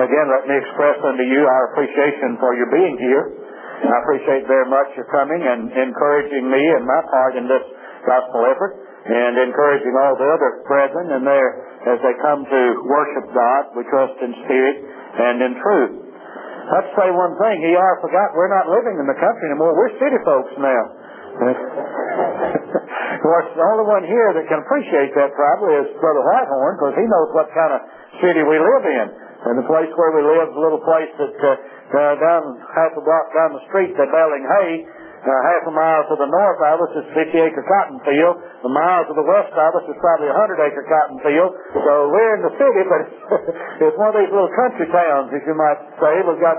Again, let me express unto you our appreciation for your being here. I appreciate very much your coming and encouraging me and my part in this gospel effort, and encouraging all the other brethren and as they come to worship God. We trust in spirit and in truth. Let's say one thing. I forgot we're not living in the country anymore. We're city folks now. Of course, the only one here that can appreciate that probably is Brother Whitehorn, because he knows what kind of city we live in. And the place where we live is a little place that down half a block down the street, the Belling Hay, half a mile to the north of us is 50-acre cotton field. The mile to the west of us is probably a 100-acre cotton field. So we're in the city, but it's one of these little country towns, as you might say. We've got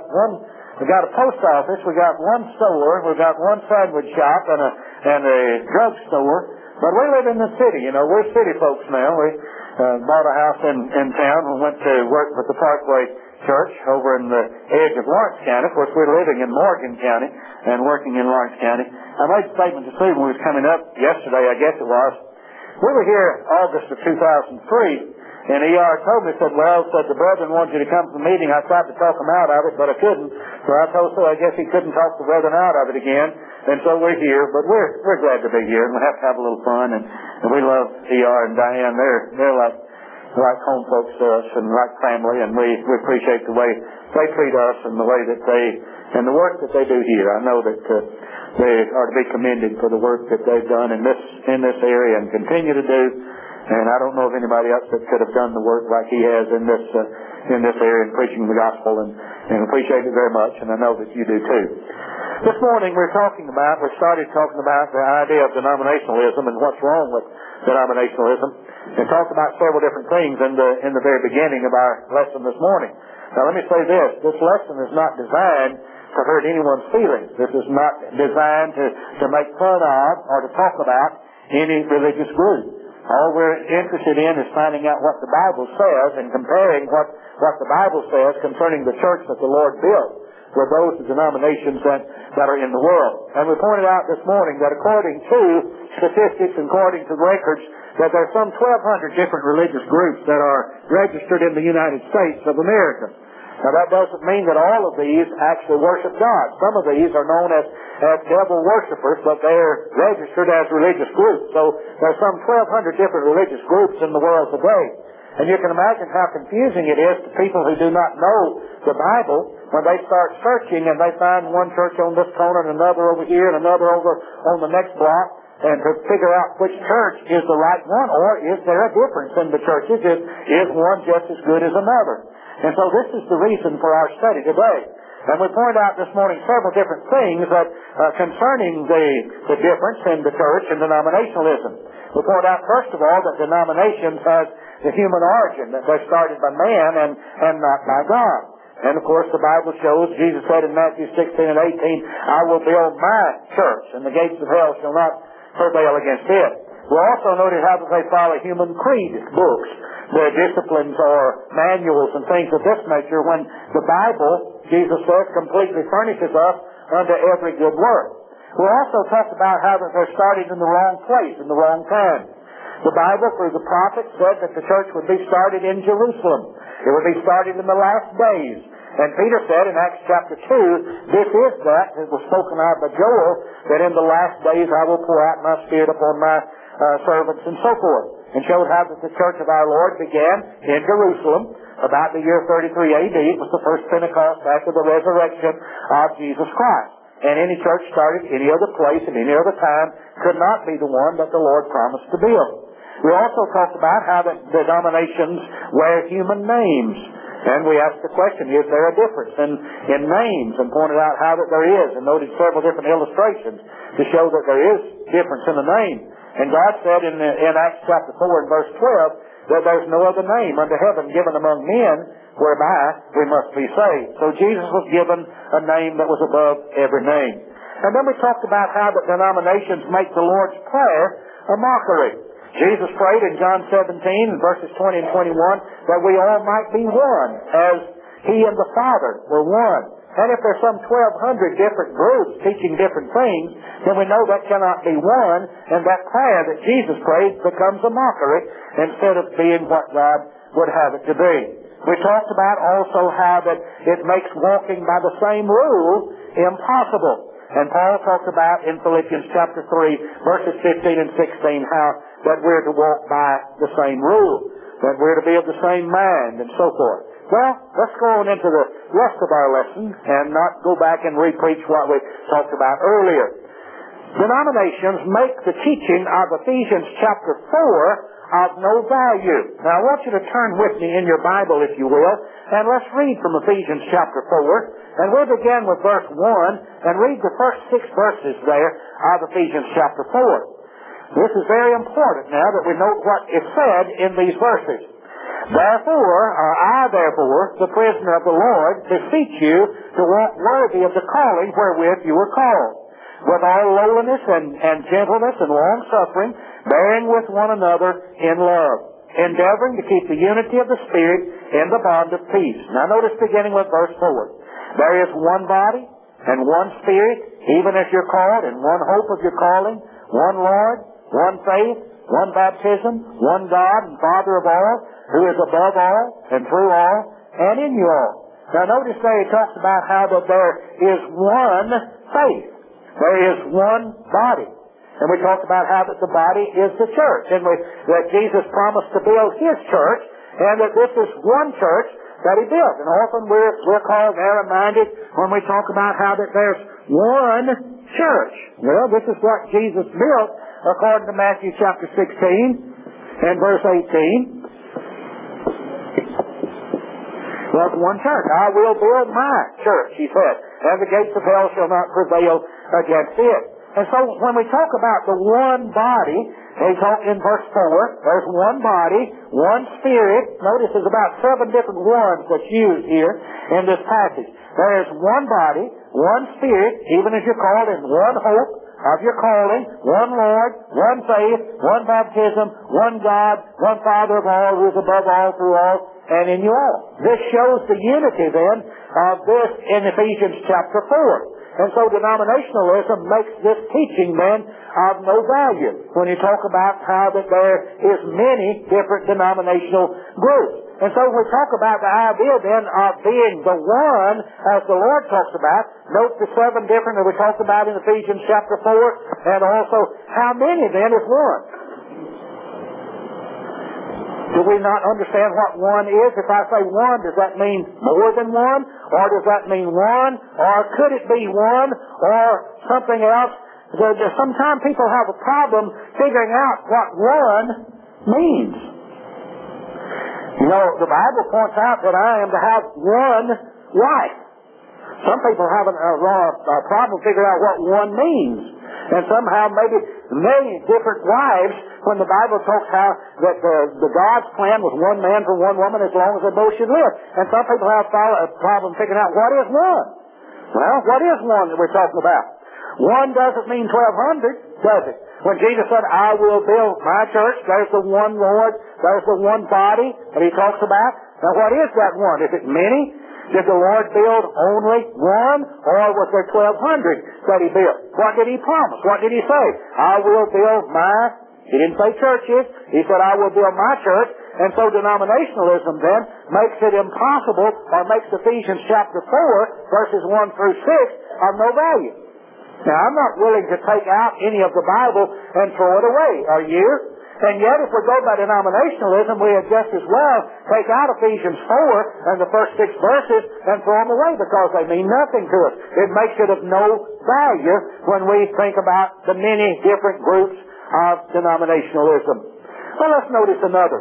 a post office, we've got one store, we've got one sandwich shop and a drug store. But we live in the city, we're city folks now. We bought a house in town and went to work with the Parkway Church over in the edge of Lawrence County. Of course, we're living in Morgan County and working in Lawrence County. I made a statement to Steve when we was coming up yesterday, I guess it was. We were here August of 2003. And E.R. told me, said, the brethren wanted you to come to the meeting. I tried to talk them out of it, but I couldn't. So I guess he couldn't talk the brethren out of it again. And so we're here, but we're glad to be here, and we have to have a little fun. And we love E.R. and Diane. They're like home folks to us and like family, and we appreciate the way they treat us and the way that and the work that they do here. I know that they are to be commended for the work that they've done in this area and continue to do. And I don't know of anybody else that could have done the work like he has in this area in preaching the gospel, and appreciate it very much, and I know that you do too. This morning we started talking about the idea of denominationalism and what's wrong with denominationalism, and talked about several different things in the very beginning of our lesson this morning. Now let me say this lesson is not designed to hurt anyone's feelings. This is not designed to make fun of or to talk about any religious group. All we're interested in is finding out what the Bible says and comparing what the Bible says concerning the church that the Lord built with those denominations that are in the world. And we pointed out this morning that according to statistics and according to records, that there are some 1,200 different religious groups that are registered in the United States of America. Now that doesn't mean that all of these actually worship God. Some of these are known as devil worshipers, but they're registered as religious groups. So there's some 1,200 different religious groups in the world today. And you can imagine how confusing it is to people who do not know the Bible when they start searching and they find one church on this corner and another over here and another over on the next block, and to figure out which church is the right one, or is there a difference in the churches? Is one just as good as another? And so this is the reason for our study today. And we point out this morning several different things that concerning the difference in the church and denominationalism. We point out, first of all, that denominations have the human origin, that they're started by man and not by God. And of course the Bible shows, Jesus said in Matthew 16 and 18, I will build my church, and the gates of hell shall not prevail against it. We also noted how that they follow human creed books, the disciplines or manuals and things of this nature, when the Bible, Jesus says, completely furnishes us unto every good work. We also talked about how that they're started in the wrong place, in the wrong time. The Bible, through the prophets, said that the church would be started in Jerusalem. It would be started in the last days. And Peter said in Acts chapter 2, this is that was spoken of by Joel, that in the last days I will pour out my Spirit upon my servants and so forth. And showed how that the church of our Lord began in Jerusalem about the year 33 A.D. It was the first Pentecost after the resurrection of Jesus Christ. And any church started any other place at any other time could not be the one that the Lord promised to build. We also talked about how that denominations wear human names. And we asked the question, is there a difference in names? And pointed out how that there is, and noted several different illustrations to show that there is difference in the name. And God said in Acts chapter 4 and verse 12 that there's no other name under heaven given among men whereby we must be saved. So Jesus was given a name that was above every name. And then we talked about how that denominations make the Lord's Prayer a mockery. Jesus prayed in John 17 verses 20 and 21 that we all might be one as He and the Father were one. And if there's some 1,200 different groups teaching different things, then we know that cannot be one, and that prayer that Jesus prayed becomes a mockery instead of being what God would have it to be. We talked about also how that it makes walking by the same rule impossible. And Paul talked about in Philippians chapter 3, verses 15 and 16, how that we're to walk by the same rule, that we're to be of the same mind, and so forth. Well, let's go on into the rest of our lesson and not go back and repreach what we talked about earlier. Denominations make the teaching of Ephesians chapter 4 of no value. Now, I want you to turn with me in your Bible, if you will, and let's read from Ephesians chapter 4. And we'll begin with verse 1 and read the first 6 verses there of Ephesians chapter 4. This is very important now that we note what is said in these verses. I therefore, the prisoner of the Lord, beseech you to walk worthy of the calling wherewith you were called, with all lowliness and gentleness and long-suffering, bearing with one another in love, endeavoring to keep the unity of the Spirit in the bond of peace. Now notice beginning with verse 4. There is one body and one Spirit, even as you're called, and one hope of your calling, one Lord, one faith, one baptism, one God and Father of all, who is above all and through all and in you all. Now notice there he talks about how that there is one faith. There is one body. And we talked about how that the body is the church. And that Jesus promised to build His church, and that this is one church that He built. And often we're called there, reminded when we talk about how that there's one church. Well, this is what Jesus built according to Matthew chapter 16 and verse 18. Well, it's one church. I will build my church, He said, and the gates of hell shall not prevail against it. And so when we talk about the one body, they talk in verse 4, there's one body, one Spirit. Notice there's about 7 different ones that's used here in this passage. There is one body, one Spirit, even as you're called, in one hope of your calling, one Lord, one faith, one baptism, one God, one Father of all, who is above all, through all, and in you all. This shows the unity then of this in Ephesians chapter 4. And so denominationalism makes this teaching then of no value when you talk about how that there is many different denominational groups. And so we talk about the idea then of being the one, as the Lord talks about. Note the 7 different that we talked about in Ephesians chapter 4, and also how many then is one. Do we not understand what one is? If I say one, does that mean more than one? Or does that mean one? Or could it be one? Or something else? Sometimes people have a problem figuring out what one means. You know, the Bible points out that I am to have one wife. Some people have a problem figuring out what one means. And somehow maybe many different wives, when the Bible talks how that the God's plan was one man for one woman as long as they both should live. And some people have a problem figuring out what is one. Well, what is one that we're talking about? One doesn't mean 1,200, does it? When Jesus said, I will build my church, there's the one Lord, there's the one body that He talks about. Now what is that one? Is it many? Did the Lord build only one, or was there 1,200 that He built? What did He promise? What did He say? I will build my, He didn't say churches, He said I will build my church. And so denominationalism then makes it impossible, or makes Ephesians chapter 4, verses 1 through 6, of no value. Now, I'm not willing to take out any of the Bible and throw it away, are you? And yet, if we go by denominationalism, we would just as well take out Ephesians 4 and the first 6 verses and throw them away because they mean nothing to us. It makes it of no value when we think about the many different groups of denominationalism. Well, let's notice another.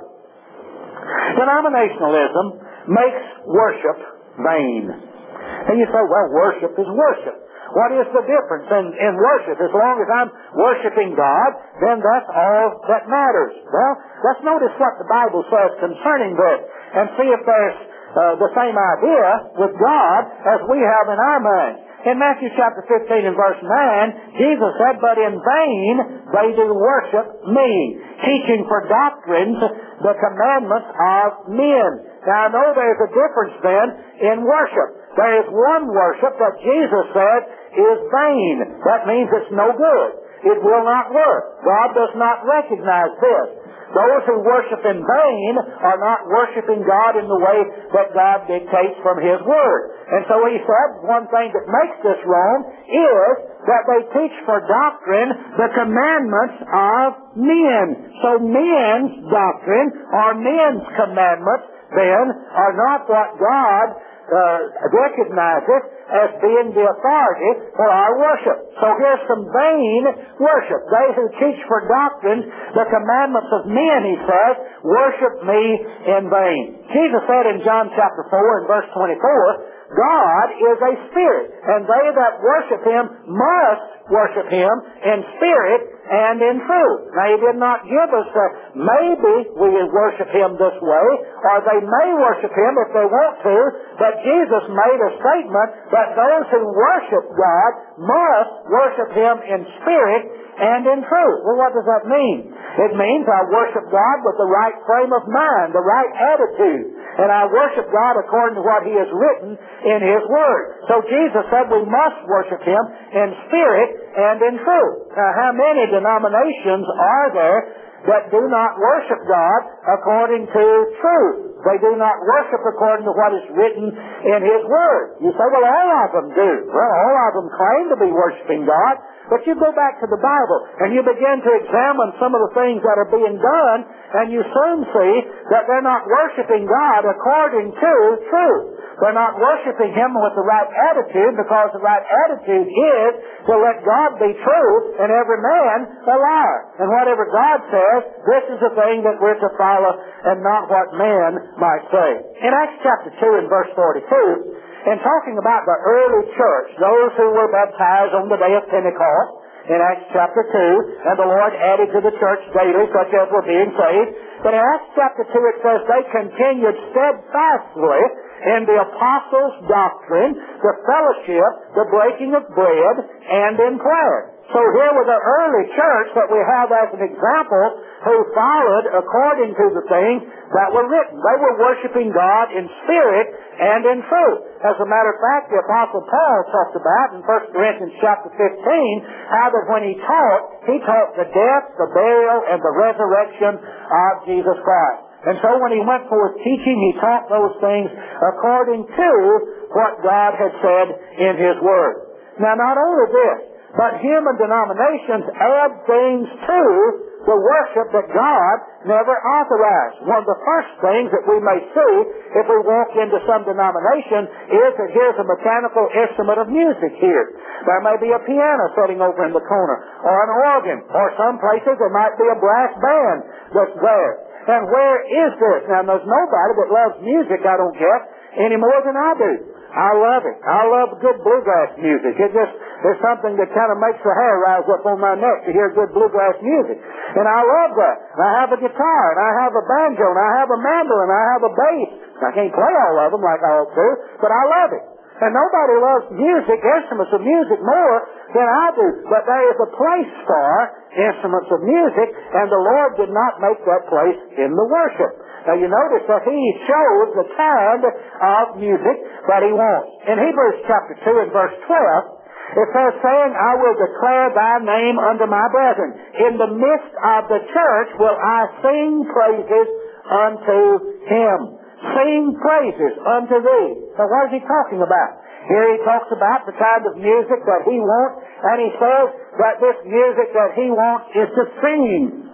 Denominationalism makes worship vain. And you say, well, worship is worship. What is the difference in worship? As long as I'm worshiping God, then that's all that matters. Well, let's notice what the Bible says concerning this and see if there's the same idea with God as we have in our mind. In Matthew chapter 15 and verse 9, Jesus said, but in vain they do worship me, teaching for doctrines the commandments of men. Now I know there's a difference then in worship. There is one worship that Jesus said is vain. That means it's no good. It will not work. God does not recognize this. Those who worship in vain are not worshiping God in the way that God dictates from His Word. And so he said, one thing that makes this wrong is that they teach for doctrine the commandments of men. So men's doctrine, or men's commandments, then, are not what God recognizes as being the authority for our worship. So here's some vain worship. They who teach for doctrine the commandments of men, he says, worship me in vain. Jesus said in John chapter 4 and verse 24, God is a spirit, and they that worship Him must worship Him in spirit and in truth. Now, He did not give us maybe we worship Him this way, or they may worship Him if they want to, but Jesus made a statement that those who worship God must worship Him in spirit and in truth. Well, what does that mean? It means I worship God with the right frame of mind, the right attitude, and I worship God according to what He has written in His Word. So Jesus said we must worship Him in spirit and in truth. Now, how many denominations are there that do not worship God according to truth? They do not worship according to what is written in His Word. You say, well, all of them do. Well, all of them claim to be worshiping God, but you go back to the Bible and you begin to examine some of the things that are being done, and you soon see that they're not worshiping God according to truth. They're not worshiping Him with the right attitude, because the right attitude is to let God be truth and every man a liar. And whatever God says, this is the thing that we're to follow and not what man might say. In Acts chapter 2 and verse 42, in talking about the early church, those who were baptized on the day of Pentecost, in Acts chapter 2, and the Lord added to the church daily such as were being saved. But in Acts chapter 2 it says they continued steadfastly in the apostles' doctrine, the fellowship, the breaking of bread, and in prayer. So here was the early church that we have as an example who followed according to the things that were written. They were worshiping God in spirit and in truth. As a matter of fact, the Apostle Paul talked about in 1 Corinthians chapter 15 how that when he taught the death, the burial, and the resurrection of Jesus Christ. And so when he went forth teaching, he taught those things according to what God had said in His Word. Now, not only this, but human denominations add things to the worship that God never authorized. One of the first things that we may see if we walk into some denomination is that here's a mechanical instrument of music here. There may be a piano sitting over in the corner, or an organ, or some places there might be a brass band that's there. And where is this? Now, there's nobody that loves music, I don't guess, any more than I do. I love it. I love good bluegrass music. There's something that kind of makes the hair rise up on my neck to hear good bluegrass music. And I love that. And I have a guitar, and I have a banjo, and I have a mandolin, and I have a bass. I can't play all of them like I ought to, but I love it. And nobody loves music, instruments of music, more than I do. But there is a place for instruments of music, and the Lord did not make that place in the worship. Now you notice that He shows the kind of music that He wants. In Hebrews chapter 2 and verse 12, it says, saying, I will declare thy name unto my brethren. In the midst of the church will I sing praises unto Him. Sing praises unto thee. So what is he talking about? Here he talks about the kind of music that he wants, and he says that this music that he wants is the singing.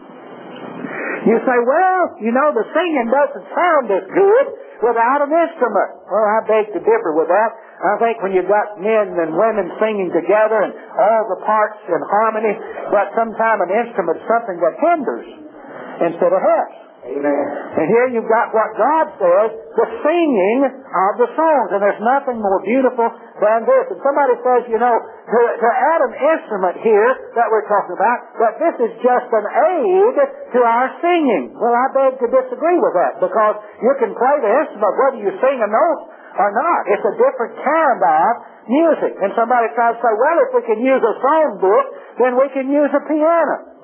You say, well, the singing doesn't sound as good without an instrument. Well, I beg to differ with that. I think when you've got men and women singing together and all the parts in harmony, but sometimes an instrument is something that hinders instead of helps. Amen. And here you've got what God says, the singing of the songs. And there's nothing more beautiful than this. And somebody says, to add an instrument here that we're talking about, that this is just an aid to our singing. Well, I beg to disagree with that, because you can play the instrument whether you sing a note or not. It's a different kind of music. And somebody tries to say, well, if we can use a song book, then we can use a piano.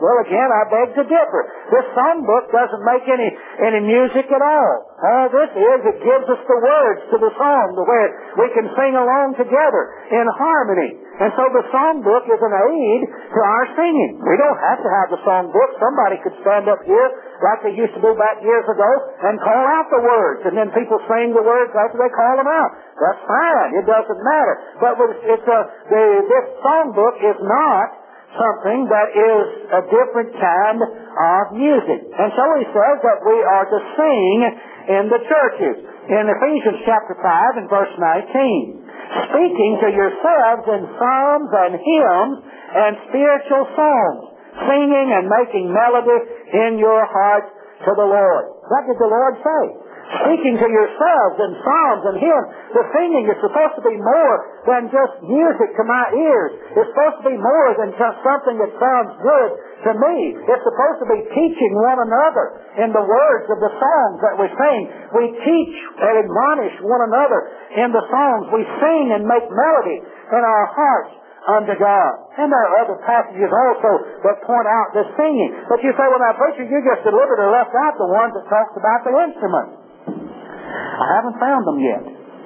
Well, again, I beg to differ. This songbook doesn't make any music at all. All this is, it gives us the words to the song to where we can sing along together in harmony. And so the songbook is an aid to our singing. We don't have to have the songbook. Somebody could stand up here like they used to do back years ago and call out the words, and then people sing the words after they call them out. That's fine. It doesn't matter. But this songbook is not something that is a different kind of music. And so he says that we are to sing in the churches. In Ephesians chapter 5 and verse 19, speaking to yourselves in psalms and hymns and spiritual songs, singing and making melody in your hearts to the Lord. What did the Lord say? Speaking to yourselves in psalms and hymns. The singing is supposed to be more than just music to my ears. It's supposed to be more than just something that sounds good to me. It's supposed to be teaching one another in the words of the songs that we sing. We teach and admonish one another in the songs. We sing and make melody in our hearts unto God. And there are other passages also that point out this singing. But you say, well, now, preacher, you just deliberately left out the ones that talks about the instruments. I haven't found them yet.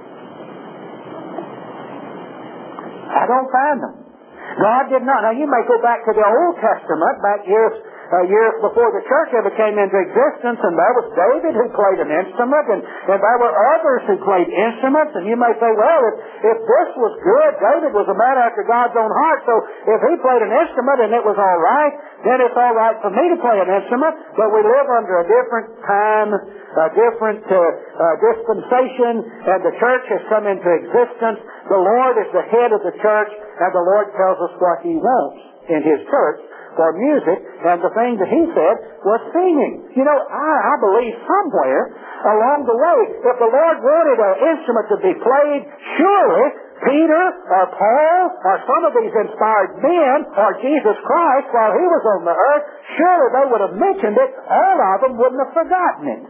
I don't find them. God did not. Now, you may go back to the Old Testament, back years before the church ever came into existence, and there was David who played an instrument, and there were others who played instruments, and you may say, well, if this was good, David was a man after God's own heart, so if he played an instrument and it was all right, then it's all right for me to play an instrument. But we live under a different time, a different dispensation, and the church has come into existence. The Lord is the head of the church, and the Lord tells us what He wants in His church for music, and the thing that He said was singing. You know, I believe somewhere along the way, if the Lord wanted an instrument to be played, surely Peter or Paul or some of these inspired men or Jesus Christ while He was on the earth, surely they would have mentioned it. All of them wouldn't have forgotten it.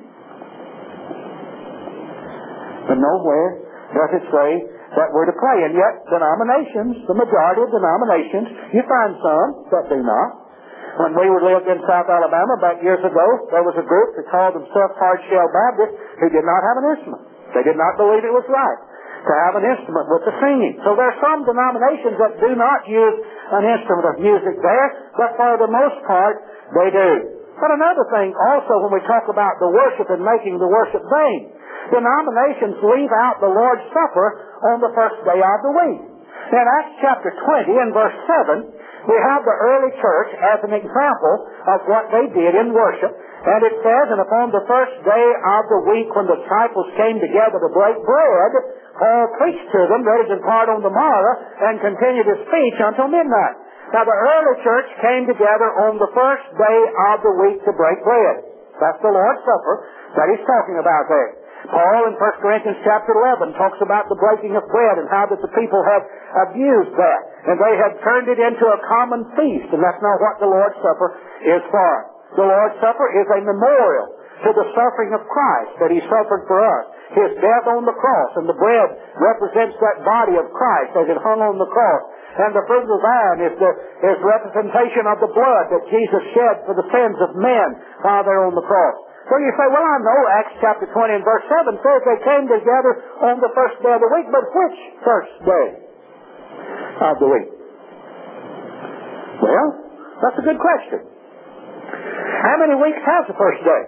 But nowhere does it say that we're to play. And yet, denominations, the majority of denominations, you find some that do not. When we lived in South Alabama back years ago, there was a group that called themselves Hardshell Baptist who did not have an instrument. They did not believe it was right to have an instrument with the singing. So there are some denominations that do not use an instrument of music there, but for the most part, they do. But another thing also when we talk about the worship and making the worship vain, denominations leave out the Lord's Supper on the first day of the week. In Acts chapter 20 and verse 7, we have the early church as an example of what they did in worship. And it says, and upon the first day of the week when the disciples came together to break bread, Paul preached to them, ready to depart on the morrow, and continued his speech until midnight. Now the early church came together on the first day of the week to break bread. That's the Lord's Supper that he's talking about there. Paul in 1 Corinthians chapter 11 talks about the breaking of bread and how that the people have abused that. And they have turned it into a common feast. And that's not what the Lord's Supper is for. The Lord's Supper is a memorial to the suffering of Christ that He suffered for us. His death on the cross. And the bread represents that body of Christ as it hung on the cross. And the fruit of the vine is representation of the blood that Jesus shed for the sins of men while they're on the cross. So you say, well, I know Acts chapter 20 and verse 7 says they came together on the first day of the week, but which first day of the week? Well, that's a good question. How many weeks has the first day?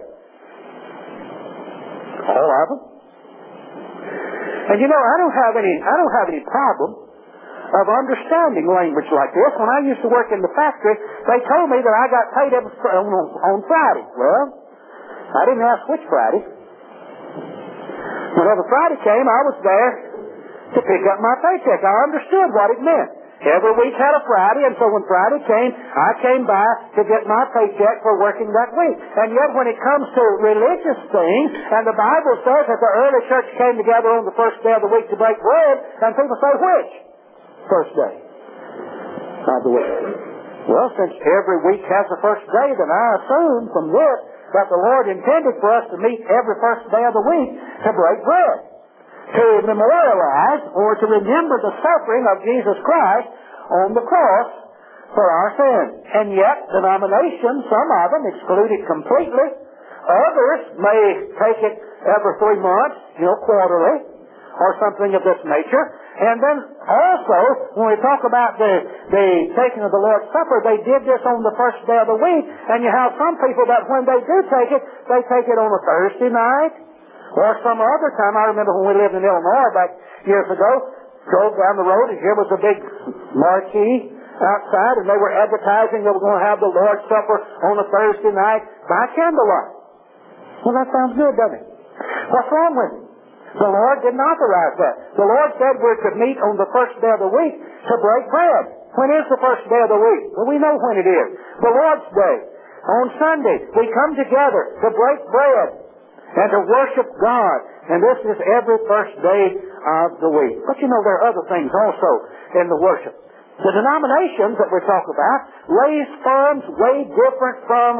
All of them. And you know, I don't have any problem of understanding language like this. When I used to work in the factory, they told me that I got paid on Friday. Well, I didn't ask which Friday. Whenever Friday came, I was there to pick up my paycheck. I understood what it meant. Every week had a Friday, and so when Friday came, I came by to get my paycheck for working that week. And yet when it comes to religious things, and the Bible says that the early church came together on the first day of the week to break bread, and people say, which first day of the week? Well, since every week has a first day, then I assume from this that the Lord intended for us to meet every first day of the week to break bread, to memorialize or to remember the suffering of Jesus Christ on the cross for our sins. And yet, denominations, some of them exclude it completely. Others may take it every 3 months, quarterly, or something of this nature. And then also, when we talk about the taking of the Lord's Supper, they did this on the first day of the week. And you have some people that when they do take it, they take it on a Thursday night or some other time. I remember when we lived in Illinois back years ago, drove down the road and here was a big marquee outside, and they were advertising they were going to have the Lord's Supper on a Thursday night by candlelight. Well, that sounds good, doesn't it? What's wrong with it? The Lord didn't authorize that. The Lord said we're to meet on the first day of the week to break bread. When is the first day of the week? Well, we know when it is. The Lord's Day. On Sunday, we come together to break bread and to worship God. And this is every first day of the week. But there are other things also in the worship. The denominations that we talk about raise funds way different from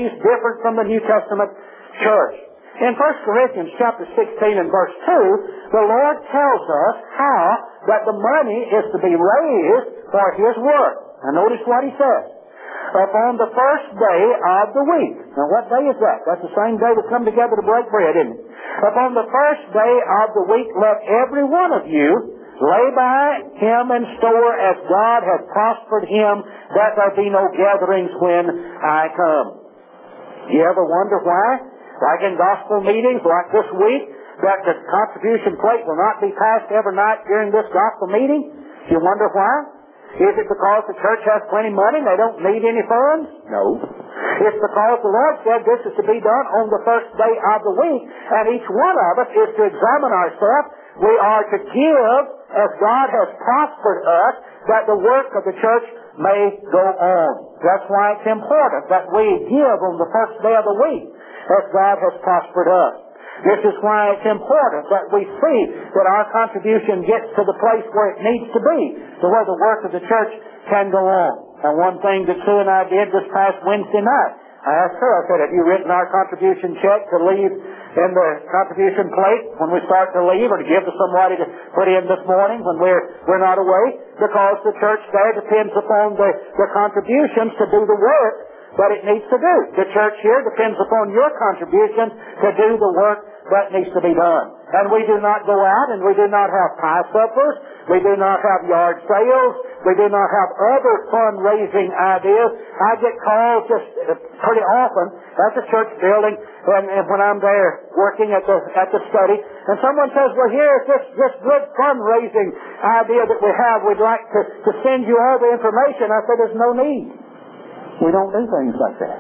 the New Testament church. In 1 Corinthians chapter 16 and verse 2, the Lord tells us how that the money is to be raised for His work. Now notice what He says. Upon the first day of the week. Now what day is that? That's the same day we come together to break bread, isn't it? Upon the first day of the week, let every one of you lay by him and store as God has prospered him, that there be no gatherings when I come. You ever wonder why? Like in gospel meetings, like this week, that the contribution plate will not be passed every night during this gospel meeting? You wonder why? Is it because the church has plenty of money and they don't need any funds? No. It's because the Lord said this is to be done on the first day of the week, and each one of us is to examine ourselves. We are to give as God has prospered us, that the work of the church may go on. That's why it's important that we give on the first day of the week, as God has prospered us. This is why it's important that we see that our contribution gets to the place where it needs to be, to where the work of the church can go on. And one thing that Sue and I did this past Wednesday night, I asked her, I said, have you written our contribution check to leave in the contribution plate when we start to leave, or to give to somebody to put in this morning when we're not away? Because the church there depends upon the contributions to do the work that it needs to do. The church here depends upon your contributions to do the work that needs to be done. And we do not go out and we do not have pie suppers. We do not have yard sales. We do not have other fundraising ideas. I get calls just pretty often at the church building and when I'm there working at the study, and someone says, well, here's this good fundraising idea that we have. We'd like to send you all the information. I said, there's no need. We don't do things like that.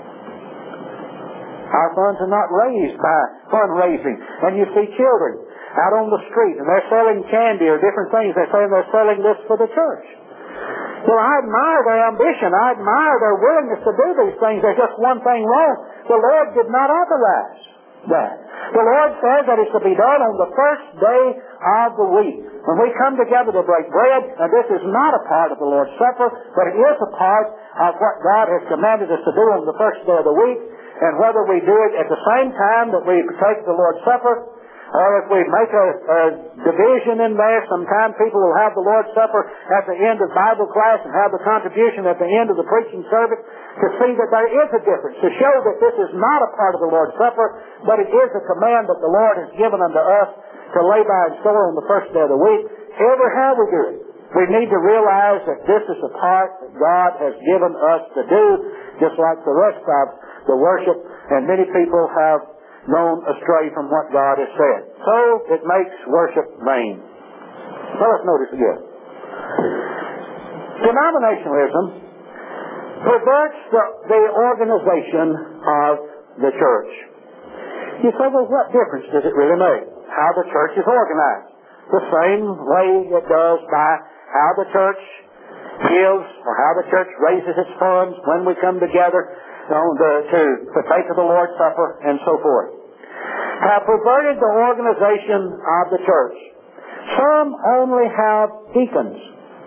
Our funds are not raised by fundraising. And you see children out on the street, and they're selling candy or different things. They're saying they're selling this for the church. Well, I admire their ambition. I admire their willingness to do these things. There's just one thing wrong. The Lord did not authorize that. The Lord says that it's to be done on the first day of the week. When we come together to break bread, and this is not a part of the Lord's Supper, but it is a part of what God has commanded us to do on the first day of the week, and whether we do it at the same time that we take the Lord's Supper, or if we make a division in there, sometimes people will have the Lord's Supper at the end of Bible class and have the contribution at the end of the preaching service, to see that there is a difference, to show that this is not a part of the Lord's Supper, but it is a command that the Lord has given unto us to lay by and store on the first day of the week. However how we do it, we need to realize that this is a part that God has given us to do, just like the rest of the worship, and many people have gone astray from what God has said. So it makes worship vain. So let's notice again. Denominationalism perverts the organization of the church. You say, well, what difference does it really make how the church is organized? The same way it does by how the church gives, or how the church raises its funds when we come together to partake of the Lord's Supper and so forth, have perverted the organization of the church. Some only have deacons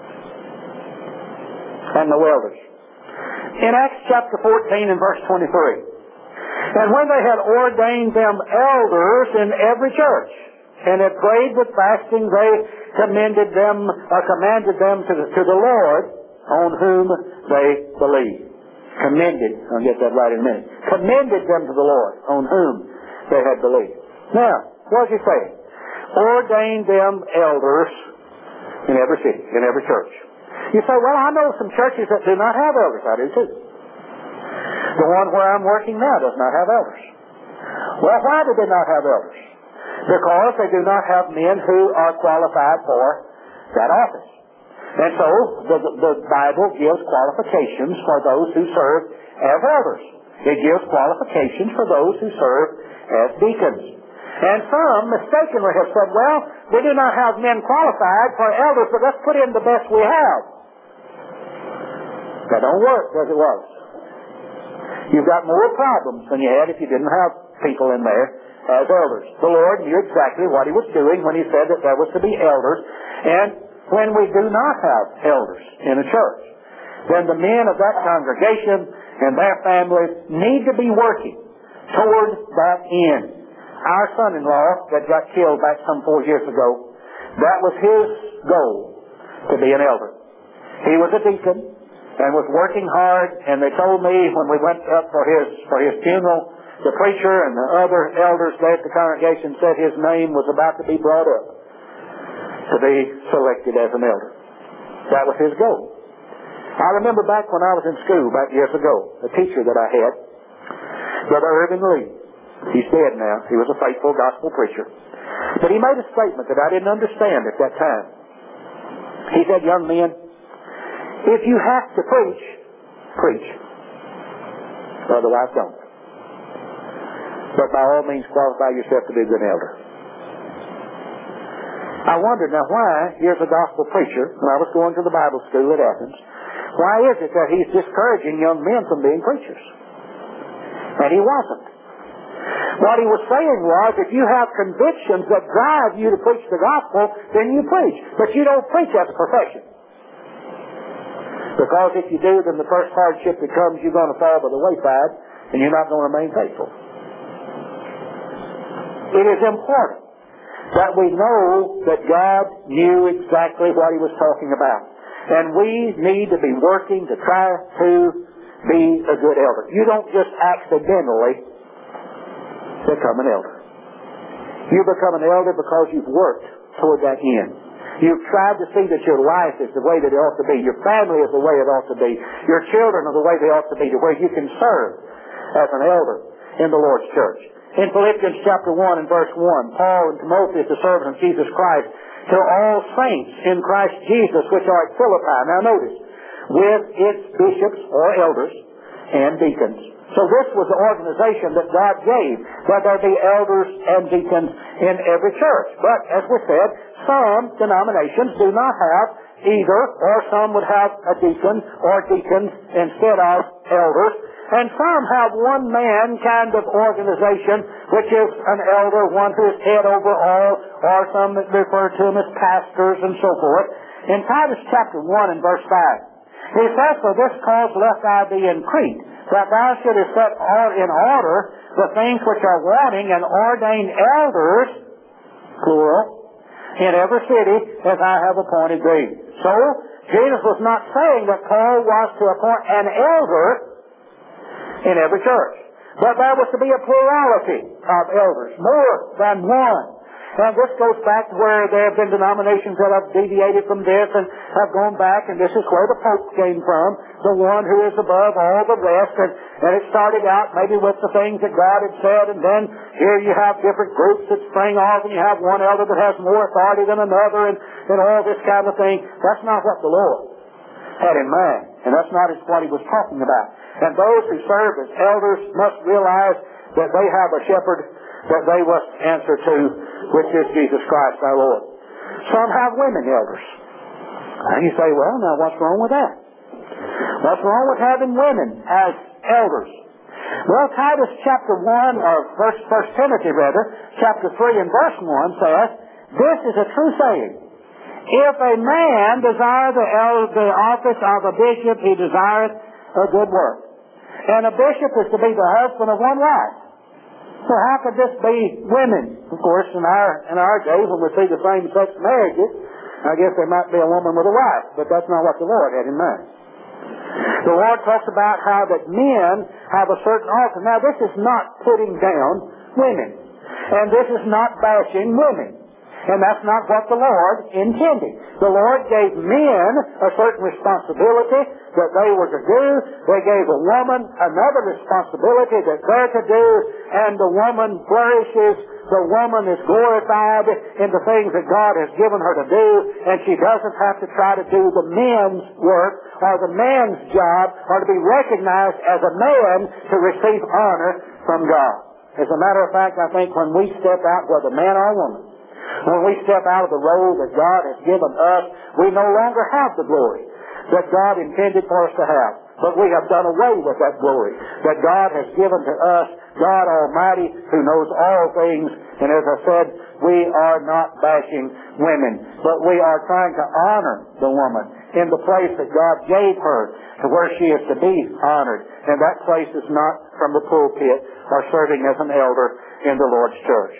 and no elders. In Acts chapter 14 and verse 23, and when they had ordained them elders in every church, and had prayed with fasting, they commanded them to the Lord on whom they believe. Commended, I'll get that right in a minute. Commended them to the Lord on whom they had believed. Now, what does he say? Ordained them elders in every city, in every church. You say, well, I know some churches that do not have elders. I do too. The one where I'm working now does not have elders. Well, why do they not have elders? Because they do not have men who are qualified for that office. And so the Bible gives qualifications for those who serve as elders. It gives qualifications for those who serve as deacons. And some mistakenly have said, well, we do not have men qualified for elders, but let's put in the best we have. That don't work as it was. You've got more problems than you had if you didn't have people in there as elders. The Lord knew exactly what He was doing when He said that there was to be elders. And when we do not have elders in a church, then the men of that congregation and their families need to be working toward that end. Our son-in-law that got killed back some 4 years ago, that was his goal, to be an elder. He was a deacon and was working hard, and they told me when we went up for his funeral, the preacher and the other elders there at the congregation said his name was about to be brought up to be selected as an elder. That was his goal. I remember back when I was in school, back years ago, a teacher that I had, Brother Irvin Lee. He's dead now. He was a faithful gospel preacher. But he made a statement that I didn't understand at that time. He said, young men, if you have to preach, preach. Otherwise, don't. But by all means, qualify yourself to be a good elder. I wondered, now why, here's a gospel preacher, when I was going to the Bible school at Athens, why is it that he's discouraging young men from being preachers? And he wasn't. What he was saying was, if you have convictions that drive you to preach the gospel, then you preach. But you don't preach as a profession. Because if you do, then the first hardship that comes, you're going to fall by the wayside, and you're not going to remain faithful. It is important that we know that God knew exactly what He was talking about. And we need to be working to try to be a good elder. You don't just accidentally become an elder. You become an elder because you've worked toward that end. You've tried to see that your life is the way that it ought to be. Your family is the way it ought to be. Your children are the way they ought to be, to where you can serve as an elder in the Lord's church. In Philippians chapter 1 and verse 1, Paul and Timothy, the servant of Jesus Christ, to all saints in Christ Jesus which are at Philippi. Now notice, with its bishops or elders and deacons. So this was the organization that God gave, that there be elders and deacons in every church. But, as we said, some denominations do not have either, or some would have a deacon or deacons instead of elders. And some have one man kind of organization, which is an elder, one who is head over all, or some that refer to them as pastors and so forth. In Titus chapter 1 and verse 5, he says, for this cause left I thee in Crete, that thou shouldest set in order the things which are wanting, and ordain elders, plural, in every city as I have appointed thee. So, Jesus was not saying that Paul was to appoint an elder in every church, but there was to be a plurality of elders, more than one. And this goes back to where there have been denominations that have deviated from this and have gone back, and this is where the Pope came from, the one who is above all the rest. And it started out maybe with the things that God had said, and then here you have different groups that spring off, and you have one elder that has more authority than another, and all this kind of thing. That's not what the Lord had in mind, and that's not what He was talking about. And those who serve as elders must realize that they have a shepherd that they must answer to, which is Jesus Christ our Lord. Some have women elders. And you say, well, now what's wrong with that? What's wrong with having women as elders? Well, Titus chapter 1, or 1 Timothy rather, chapter 3 and verse 1 says, this is a true saying. If a man desire the office of a bishop, he desireth a good work. And a bishop is to be the husband of one wife. So how could this be women? Of course, in our days, when we see the same-sex marriages, I guess there might be a woman with a wife, but that's not what the Lord had in mind. The Lord talks about how that men have a certain office. Now, this is not putting down women. And this is not bashing women. And that's not what the Lord intended. The Lord gave men a certain responsibility that they were to do. They gave a woman another responsibility that they're to do. And the woman flourishes. The woman is glorified in the things that God has given her to do. And she doesn't have to try to do the men's work or the man's job or to be recognized as a man to receive honor from God. As a matter of fact, I think when we step out, whether man or woman, when we step out of the role that God has given us, we no longer have the glory that God intended for us to have. But we have done away with that glory that God has given to us, God Almighty, who knows all things. And as I said, we are not bashing women, but we are trying to honor the woman in the place that God gave her to where she is to be honored. And that place is not from the pulpit or serving as an elder in the Lord's church.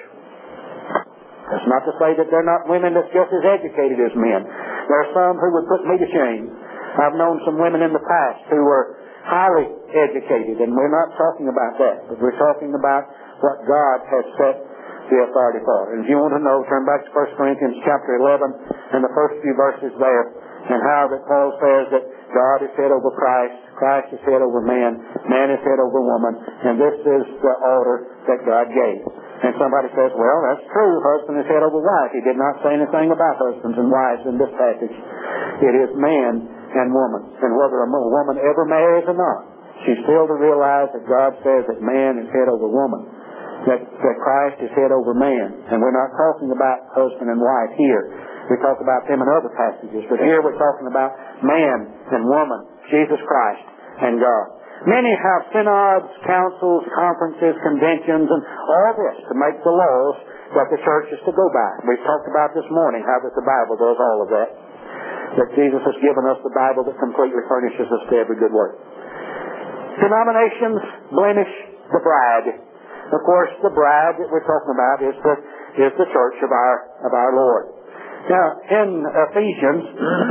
That's not to say that they're not women that's just as educated as men. There are some who would put me to shame. I've known some women in the past who were highly educated, and we're not talking about that, but we're talking about what God has set the authority for. And if you want to know, turn back to 1 Corinthians chapter 11 and the first few verses there, and how that Paul says that God is head over Christ, Christ is head over man, man is head over woman, and this is the order that God gave. And somebody says, well, that's true, husband is head over wife. He did not say anything about husbands and wives in this passage. It is man and woman. And whether a woman ever marries or not, she's still to realize that God says that man is head over woman, that Christ is head over man. And we're not talking about husband and wife here. We talk about them in other passages. But here we're talking about man and woman, Jesus Christ and God. Many have synods, councils, conferences, conventions, and all this to make the laws that the church is to go by. We've talked about this morning how that the Bible does all of that. That Jesus has given us the Bible that completely furnishes us to every good work. Denominations blemish the bride. Of course, the bride that we're talking about is the church of our Lord. Now, in Ephesians,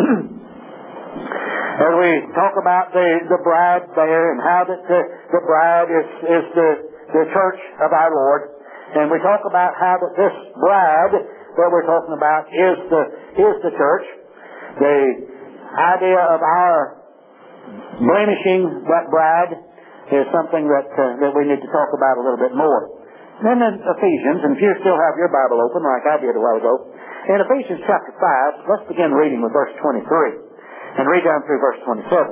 as we talk about the bride there and how that the bride is the church of our Lord, and we talk about how that this bride that we're talking about is the church. The idea of our blemishing that bride is something that we need to talk about a little bit more. Then in Ephesians, and if you still have your Bible open like I did a while ago, in Ephesians chapter 5, let's begin reading with verse 23 and read down through verse 27.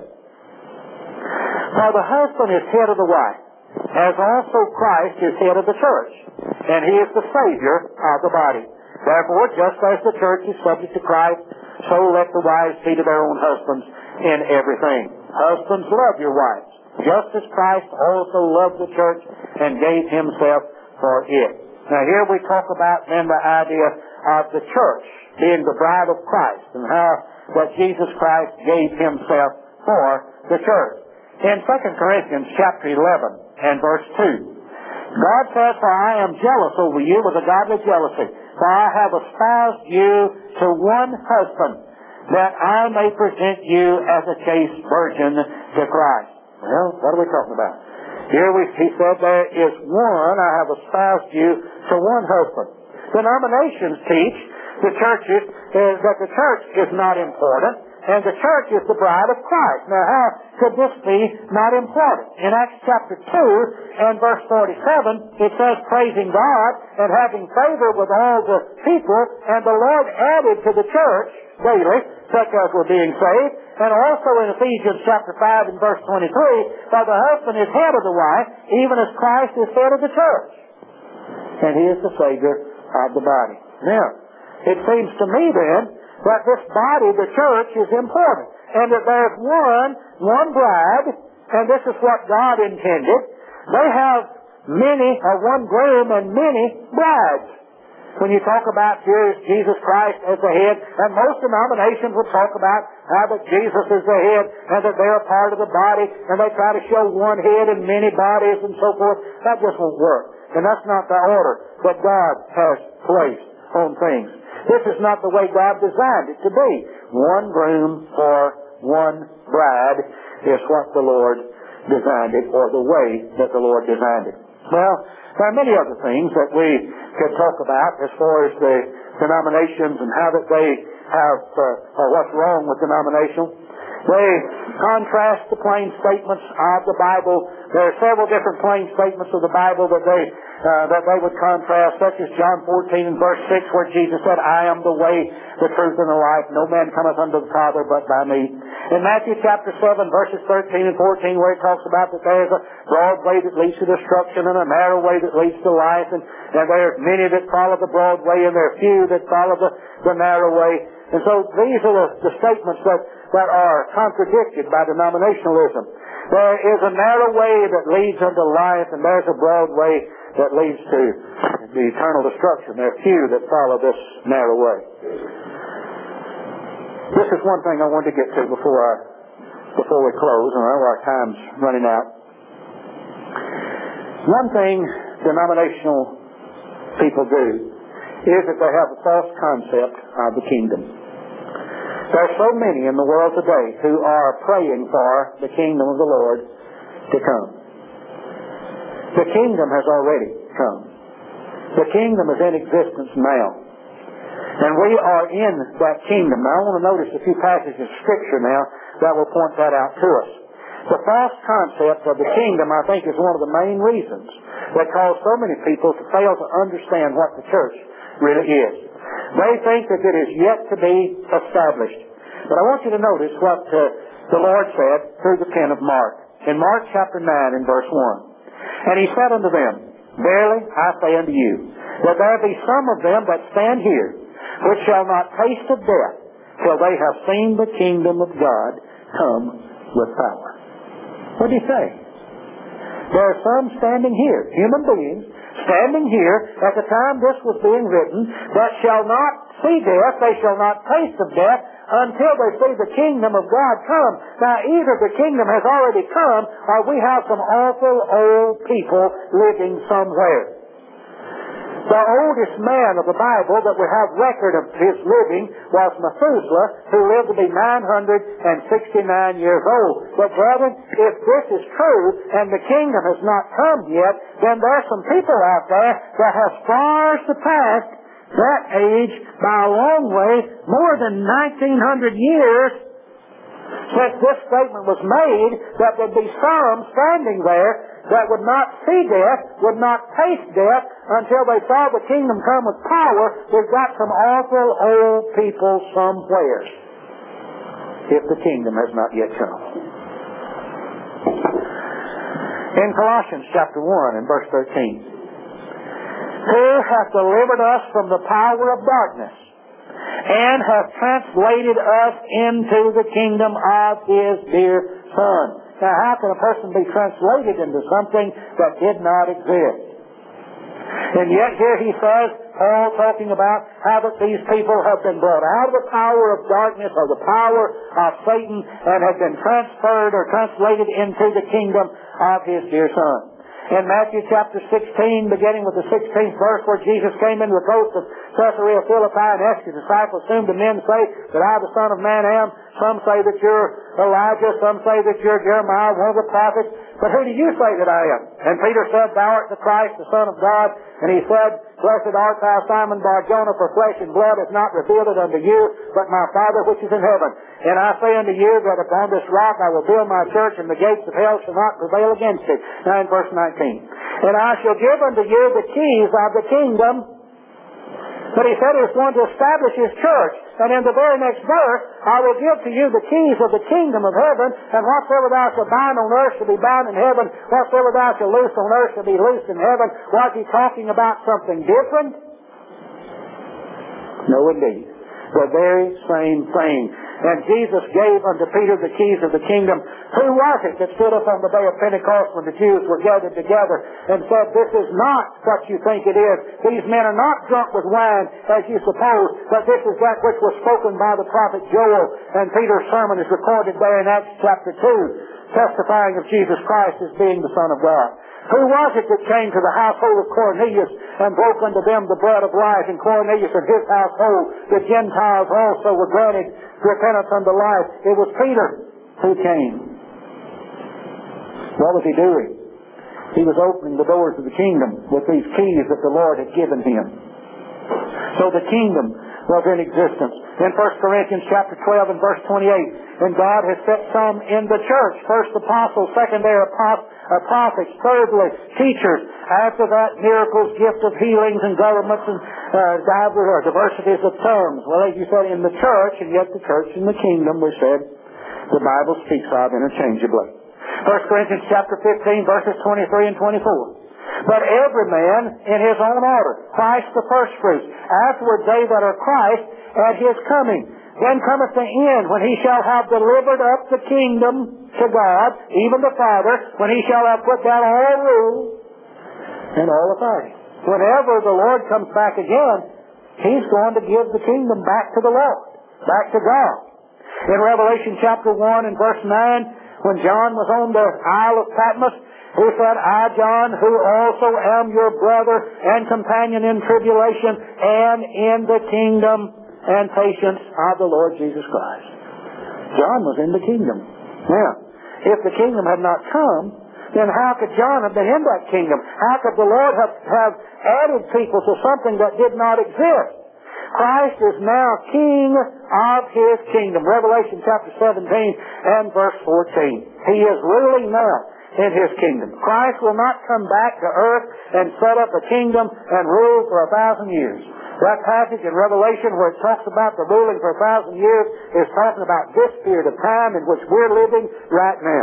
For the husband is head of the wife, as also Christ is head of the church, and he is the Savior of the body. Therefore, just as the church is subject to Christ, so let the wives be to their own husbands in everything. Husbands, love your wives, just as Christ also loved the church and gave himself for it. Now here we talk about then the idea of the church being the bride of Christ, and how that Jesus Christ gave himself for the church. In 2 Corinthians chapter 11 and verse 2, God says, for I am jealous over you with a godly jealousy, for I have espoused you to one husband, that I may present you as a chaste virgin to Christ. Well, what are we talking about? Here he said there is one, I have espoused you to one husband. Denominations teach the churches that the church is not important, and the church is the bride of Christ. Now how could this be not important? In Acts chapter 2 and verse 47, it says, praising God and having favor with all the people, and the Lord added to the church daily such as were being saved. And also in Ephesians chapter 5 and verse 23, for the husband is head of the wife, even as Christ is head of the church, and he is the Savior of the body. Now, it seems to me then that this body, the church, is important, and that there's one bride, and this is what God intended. They have one groom and many brides. When you talk about Jesus Christ as the head, and most denominations will talk about how that Jesus is the head and that they're a part of the body, and they try to show one head and many bodies and so forth. That just won't work. And that's not the order that God has placed on things. This is not the way God designed it to be. One groom for one bride is what the Lord designed it, or the way that the Lord designed it. Well, there are many other things that we could talk about as far as the denominations and how that they have, or what's wrong with denominational. They contrast the plain statements of the Bible. There are several different plain statements of the Bible that they would contrast, such as John 14 and verse 6, where Jesus said, I am the way, the truth, and the life. No man cometh unto the Father but by me. In Matthew chapter 7, verses 13 and 14, where it talks about that there is a broad way that leads to destruction and a narrow way that leads to life, and there are many that follow the broad way, and there are few that follow the narrow way. And so these are the statements that are contradicted by denominationalism. There is a narrow way that leads unto life, and there's a broad way that leads to the eternal destruction. There are few that follow this narrow way. This is one thing I wanted to get to before we close, and our time's running out. One thing denominational people do is that they have a false concept of the kingdom. There are so many in the world today who are praying for the kingdom of the Lord to come. The kingdom has already come. The kingdom is in existence now. And we are in that kingdom. Now I want to notice a few passages of Scripture now that will point that out to us. The false concept of the kingdom, I think, is one of the main reasons that cause so many people to fail to understand what the church really is. They think that it is yet to be established. But I want you to notice what the Lord said through the pen of Mark. In Mark chapter 9 and verse 1. And he said unto them, Verily I say unto you, that there be some of them that stand here, which shall not taste of death, till they have seen the kingdom of God come with power. What did he say? There are some standing here, human beings, standing here at the time this was being written, that shall not see death, they shall not taste of death, until they see the kingdom of God come. Now, either the kingdom has already come, or we have some awful old people living somewhere. The oldest man of the Bible that we have record of his living was Methuselah, who lived to be 969 years old. But brethren, if this is true, and the kingdom has not come yet, then there are some people out there that have far surpassed that age by a long way, more than 1900 years since this statement was made, that there'd be some standing there that would not see death, would not taste death, until they saw the kingdom come with power. We've got some awful old people somewhere, if the kingdom has not yet come. In Colossians chapter 1 and verse 13, who hath delivered us from the power of darkness, and hath translated us into the kingdom of His dear Son. Now, how can a person be translated into something that did not exist? And yet here he says, Paul talking about how that these people have been brought out of the power of darkness, or the power of Satan, and have been transferred or translated into the kingdom of His dear Son. In Matthew chapter 16, beginning with the 16th verse, where Jesus came into the coast of Caesarea Philippi and asked His disciples, whom do men say that I, the Son of Man, am? Some say that you're Elijah, some say that you're Jeremiah, one of the prophets. But who do you say that I am? And Peter said, Thou art the Christ, the Son of God. And he said, Blessed art thou, Simon Bar-Jonah, for flesh and blood hath not revealed it unto you, but my Father which is in heaven. And I say unto you that upon this rock I will build my church, and the gates of hell shall not prevail against it. Now in verse 19. And I shall give unto you the keys of the kingdom. But he said he was going to establish His church. And in the very next verse, I will give to you the keys of the kingdom of heaven, and whatsoever thou shalt bind on earth shall be bound in heaven, whatsoever thou shalt loose on earth shall be loosed in heaven. Was he talking about something different? No, indeed. The very same thing. And Jesus gave unto Peter the keys of the kingdom. Who was it that stood up on the day of Pentecost when the Jews were gathered together and said, This is not what you think it is. These men are not drunk with wine, as you suppose, but this is that which was spoken by the prophet Joel. And Peter's sermon is recorded there in Acts chapter 2, testifying of Jesus Christ as being the Son of God. Who was it that came to the household of Cornelius and broke unto them the bread of life? And Cornelius and his household, the Gentiles also, were granted repentance unto life. It was Peter who came. What was he doing? He was opening the doors of the kingdom with these keys that the Lord had given him. So the kingdom was in existence. In 1 Corinthians chapter 12 and verse 28, and God has set some in the church. First apostles, secondary prophets, thirdly teachers. After that, miracles, gift of healings and governments and diversities of tongues. Well, as you said, in the church, and yet the church and the kingdom, we said, the Bible speaks of interchangeably. 1 Corinthians chapter 15, verses 23 and 24. But every man in his own order. Christ the firstfruits. Afterward they that are Christ at his coming. Then cometh the end, when he shall have delivered up the kingdom to God, even the Father, when he shall have put down all rule and all authority. Whenever the Lord comes back again, he's going to give the kingdom back to the Lord, back to God. In Revelation chapter 1 and verse 9, when John was on the Isle of Patmos, he said, I, John, who also am your brother and companion in tribulation and in the kingdom and patience of the Lord Jesus Christ. John was in the kingdom. Now, if the kingdom had not come, then how could John have been in that kingdom? How could the Lord have added people to something that did not exist? Christ is now king of his kingdom. Revelation chapter 17 and verse 14. He is ruling now in his kingdom. Christ will not come back to earth and set up a kingdom and rule for 1,000 years. That passage in Revelation where it talks about the ruling for 1,000 years is talking about this period of time in which we're living right now.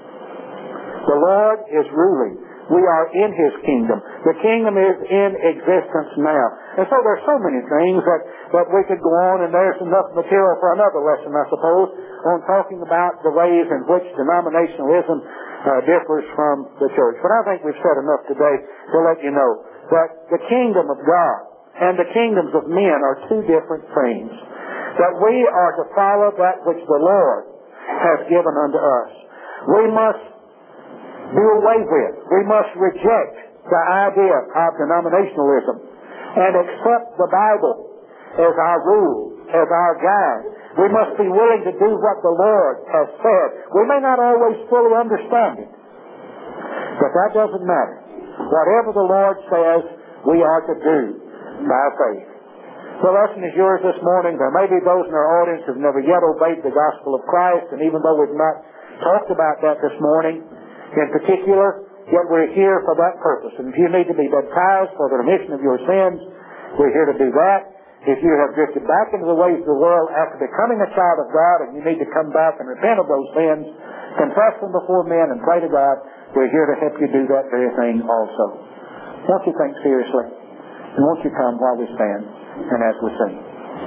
The Lord is ruling. We are in his kingdom. The kingdom is in existence now. And so there's so many things that we could go on, and there's enough material for another lesson, I suppose, on talking about the ways in which denominationalism differs from the church. But I think we've said enough today to let you know that the kingdom of God and the kingdoms of men are two different things. That we are to follow that which the Lord has given unto us. We must do away with. We must reject the idea of denominationalism and accept the Bible as our rule, as our guide. We must be willing to do what the Lord has said. We may not always fully understand it, but that doesn't matter. Whatever the Lord says, we are to do by faith. The lesson is yours this morning. There may be those in our audience who have never yet obeyed the gospel of Christ, and even though we've not talked about that this morning in particular, yet we're here for that purpose. And if you need to be baptized for the remission of your sins, we're here to do that. If you have drifted back into the ways of the world after becoming a child of God and you need to come back and repent of those sins, confess them before men and pray to God, we're here to help you do that very thing also. Won't you think seriously? And won't you come while we stand and as we sing?